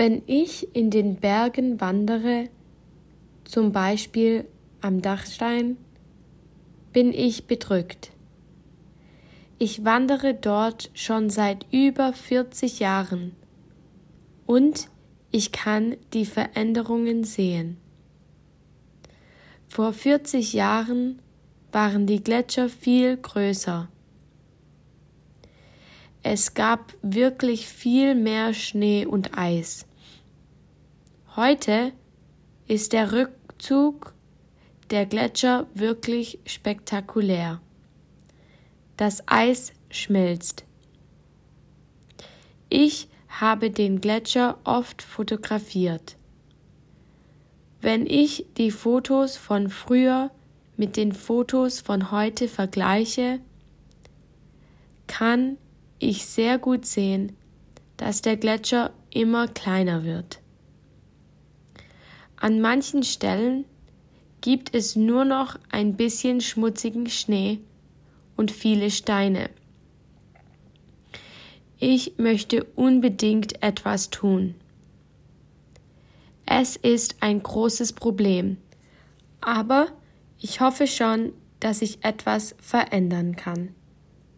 Wenn ich in den Bergen wandere, zum Beispiel am Dachstein, bin ich bedrückt. Ich wandere dort schon seit über 40 Jahren und ich kann die Veränderungen sehen. Vor 40 Jahren waren die Gletscher viel größer. Es gab wirklich viel mehr Schnee und Eis. Heute ist der Rückzug der Gletscher wirklich spektakulär. Das Eis schmilzt. Ich habe den Gletscher oft fotografiert. Wenn ich die Fotos von früher mit den Fotos von heute vergleiche, kann ich sehr gut sehen, dass der Gletscher immer kleiner wird. An manchen Stellen gibt es nur noch ein bisschen schmutzigen Schnee und viele Steine. Ich möchte unbedingt etwas tun. Es ist ein großes Problem, aber ich hoffe schon, dass ich etwas verändern kann.